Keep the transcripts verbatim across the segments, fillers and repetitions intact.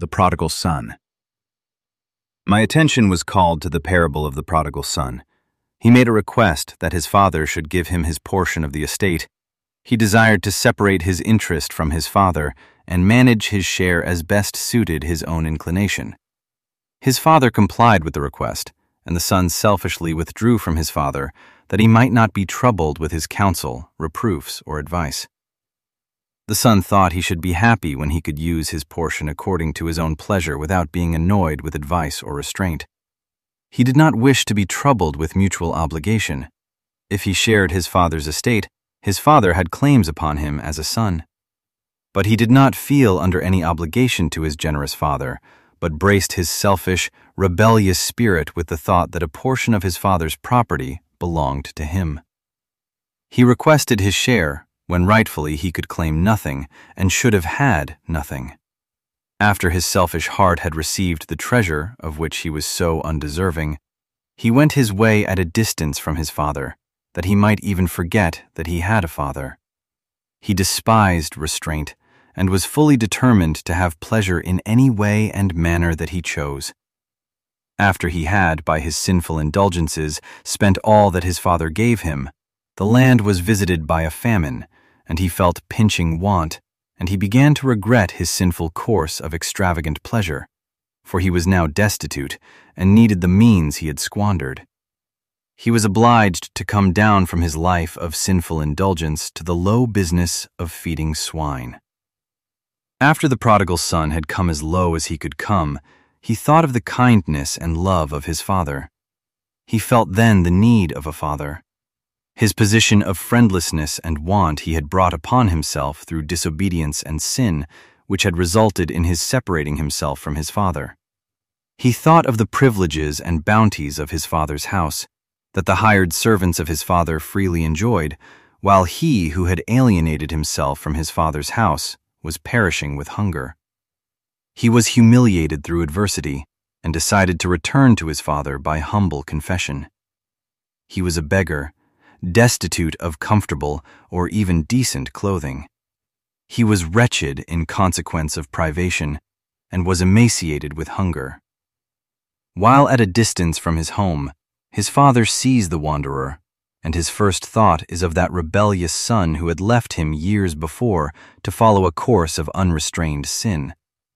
The Prodigal Son. My attention was called to the parable of the prodigal son. He made a request that his father should give him his portion of the estate. He desired to separate his interest from his father and manage his share as best suited his own inclination. His father complied with the request, and the son selfishly withdrew from his father that he might not be troubled with his counsel, reproofs, or advice. The son thought he should be happy when he could use his portion according to his own pleasure without being annoyed with advice or restraint. He did not wish to be troubled with mutual obligation. If he shared his father's estate, his father had claims upon him as a son. But he did not feel under any obligation to his generous father, but braced his selfish, rebellious spirit with the thought that a portion of his father's property belonged to him. He requested his share, when rightfully he could claim nothing and should have had nothing. After his selfish heart had received the treasure of which he was so undeserving, he went his way at a distance from his father, that he might even forget that he had a father. He despised restraint and was fully determined to have pleasure in any way and manner that he chose. After he had, by his sinful indulgences, spent all that his father gave him, the land was visited by a famine, and he felt pinching want, and he began to regret his sinful course of extravagant pleasure, for he was now destitute and needed the means he had squandered. He was obliged to come down from his life of sinful indulgence to the low business of feeding swine. After the prodigal son had come as low as he could come, he thought of the kindness and love of his father. He felt then the need of a father. His position of friendlessness and want he had brought upon himself through disobedience and sin, which had resulted in his separating himself from his father. He thought of the privileges and bounties of his father's house, that the hired servants of his father freely enjoyed, while he who had alienated himself from his father's house was perishing with hunger. He was humiliated through adversity, and decided to return to his father by humble confession. He was a beggar, destitute of comfortable or even decent clothing. He was wretched in consequence of privation, and was emaciated with hunger. While at a distance from his home, his father sees the wanderer, and his first thought is of that rebellious son who had left him years before to follow a course of unrestrained sin.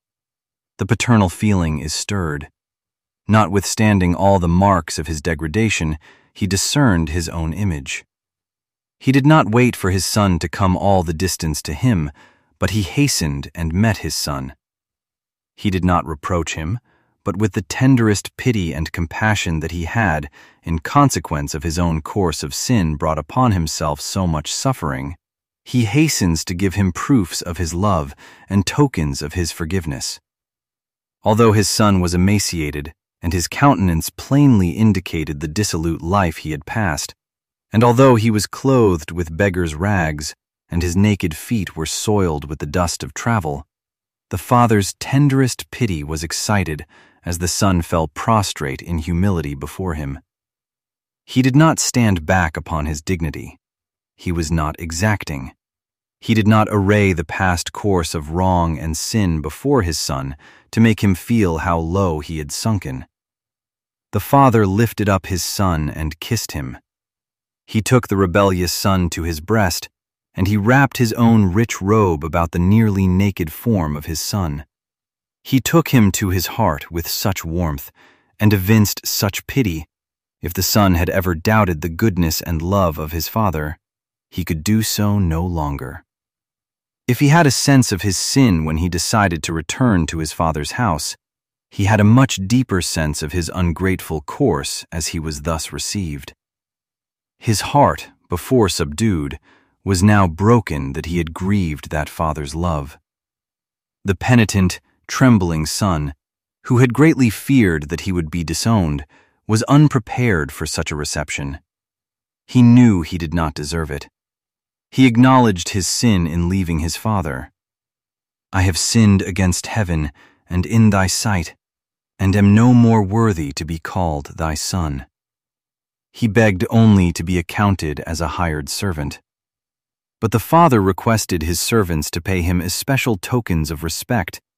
The paternal feeling is stirred. Notwithstanding all the marks of his degradation, he discerned his own image. He did not wait for his son to come all the distance to him, but he hastened and met his son. He did not reproach him, but with the tenderest pity and compassion that he had, in consequence of his own course of sin brought upon himself so much suffering, he hastens to give him proofs of his love and tokens of his forgiveness. Although his son was emaciated, and his countenance plainly indicated the dissolute life he had passed, and although he was clothed with beggar's rags, and his naked feet were soiled with the dust of travel, the father's tenderest pity was excited as the son fell prostrate in humility before him. He did not stand back upon his dignity. He was not exacting. He did not array the past course of wrong and sin before his son to make him feel how low he had sunken. The father lifted up his son and kissed him. He took the rebellious son to his breast, and he wrapped his own rich robe about the nearly naked form of his son. He took him to his heart with such warmth, and evinced such pity. If the son had ever doubted the goodness and love of his father, he could do so no longer. If he had a sense of his sin when he decided to return to his father's house, he had a much deeper sense of his ungrateful course as he was thus received. His heart, before subdued, was now broken that he had grieved that father's love. The penitent, trembling son, who had greatly feared that he would be disowned, was unprepared for such a reception. He knew he did not deserve it. He acknowledged his sin in leaving his father. "I have sinned against heaven and in thy sight, and am no more worthy to be called thy son." He begged only to be accounted as a hired servant. But the father requested his servants to pay him especial tokens of respect,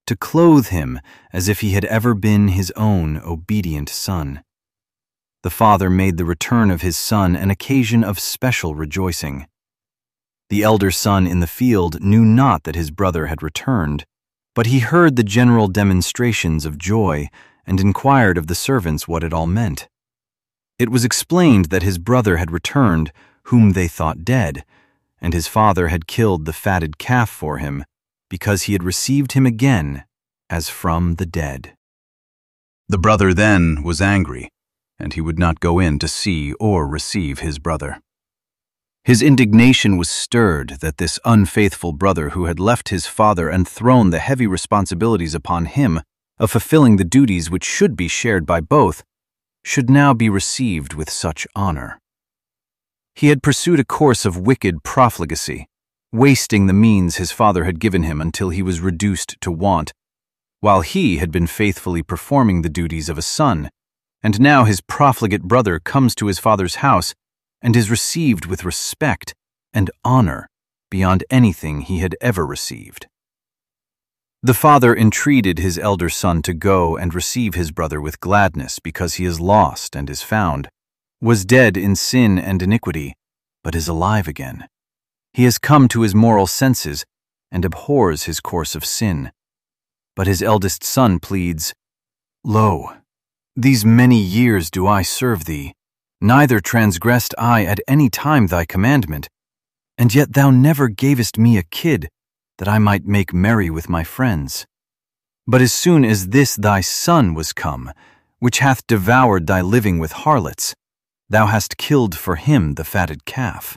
to clothe him as if he had ever been his own obedient son. The father made the return of his son an occasion of special rejoicing. The elder son in the field knew not that his brother had returned, but he heard the general demonstrations of joy and inquired of the servants what it all meant. It was explained that his brother had returned, whom they thought dead, and his father had killed the fatted calf for him, because he had received him again as from the dead. The brother then was angry, and he would not go in to see or receive his brother. His indignation was stirred that this unfaithful brother who had left his father and thrown the heavy responsibilities upon him of fulfilling the duties which should be shared by both, should now be received with such honor. He had pursued a course of wicked profligacy, wasting the means his father had given him until he was reduced to want, while he had been faithfully performing the duties of a son, and now his profligate brother comes to his father's house and is received with respect and honor beyond anything he had ever received. The father entreated his elder son to go and receive his brother with gladness because he is lost and is found, was dead in sin and iniquity, but is alive again. He has come to his moral senses and abhors his course of sin. But his eldest son pleads, "Lo, these many years do I serve thee, neither transgressed I at any time thy commandment, and yet thou never gavest me a kid, that I might make merry with my friends. But as soon as this thy son was come, which hath devoured thy living with harlots, thou hast killed for him the fatted calf."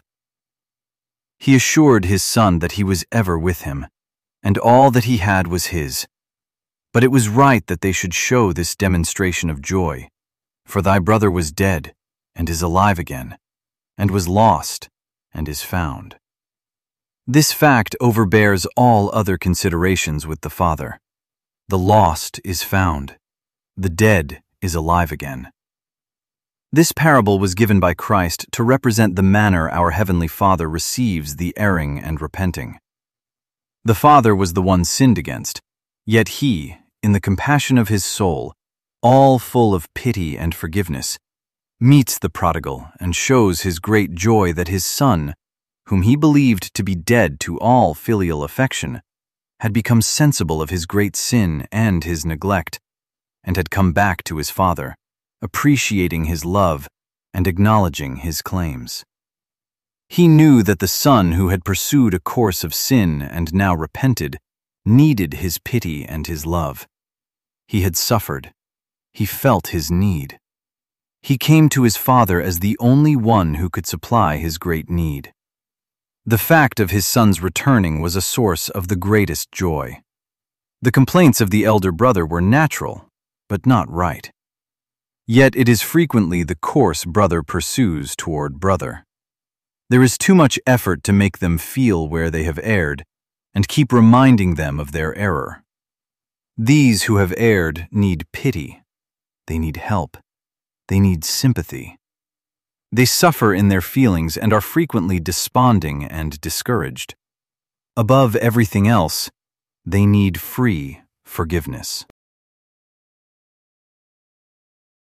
He assured his son that he was ever with him, and all that he had was his. But it was right that they should show this demonstration of joy, for thy brother was dead, and is alive again, and was lost, and is found. This fact overbears all other considerations with the father. The lost is found. The dead is alive again. This parable was given by Christ to represent the manner our Heavenly Father receives the erring and repenting. The Father was the one sinned against, yet He, in the compassion of His soul, all full of pity and forgiveness, meets the prodigal and shows His great joy that His Son, whom He believed to be dead to all filial affection, had become sensible of his great sin and his neglect, and had come back to his Father, appreciating his love and acknowledging his claims. He knew that the son who had pursued a course of sin and now repented needed his pity and his love. He had suffered. He felt his need. He came to his father as the only one who could supply his great need. The fact of his son's returning was a source of the greatest joy. The complaints of the elder brother were natural, but not right. Yet it is frequently the course brother pursues toward brother. There is too much effort to make them feel where they have erred, and keep reminding them of their error. These who have erred need pity. They need help. They need sympathy. They suffer in their feelings and are frequently desponding and discouraged. Above everything else, they need free forgiveness.